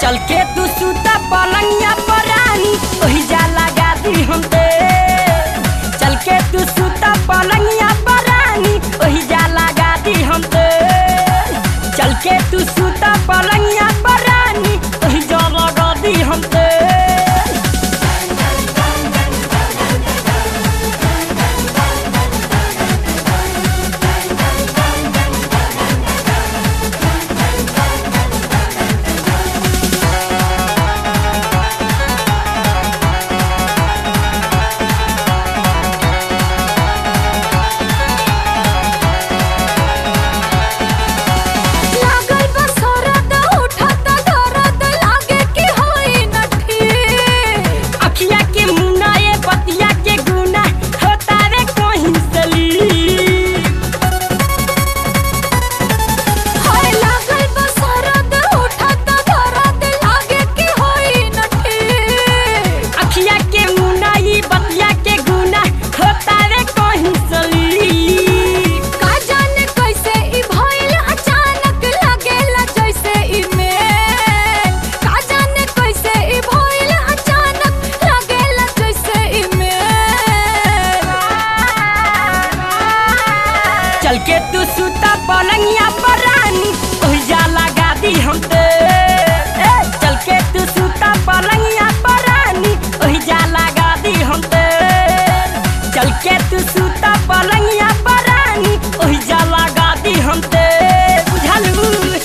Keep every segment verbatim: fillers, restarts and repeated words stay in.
चल के तू सूता पलंगिया पर रानी ओही जा लगा दी हम तेल। चल के तू सूता पलंगिया पर रानी ओही जा लगा दी हम तेल। चल के तू सूता पलंगिया पर रानी ओही जा लगा दी हम तेल। चल के तू सूता पलंगिया पर रानी ओही जा लगा दी हम तेल। चल के तू सूता पलंगिया पर रानी ओही जा लगा दी हम तेल। चल के तू सूता पलंगिया पर रानी ओही जा लगा दी हम तेल। बुझलू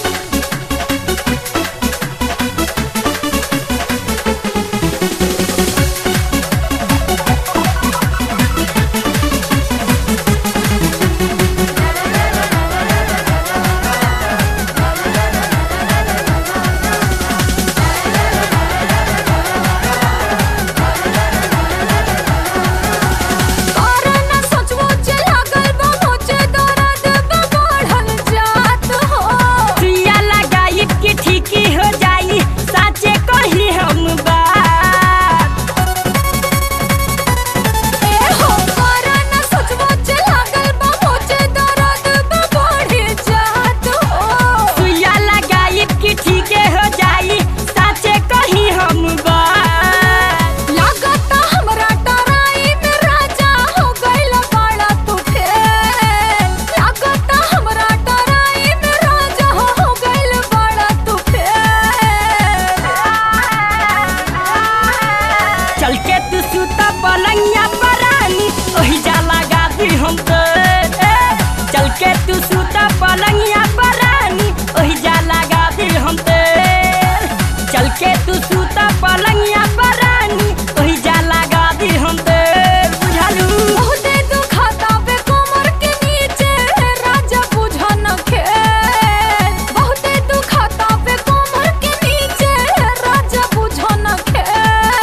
चल के तू सूता पलंगिया पर रानी ओही जा लगा दी हम तेल। चल के तू सूता पलंगिया पर रानी ओही जा लगा दी हम तेल। चल के तू सूता पलंगिया पर रानी ओही जा लगा दी हम तेल। बुझलू बहुते दुखाता बे कोमर के नीचे राजा बुझा न खेल। बहुते दुखाता बे कोमर के नीचे राजा बुझा न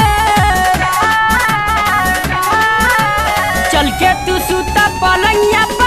खेल। चल के तू सूता पलंगिया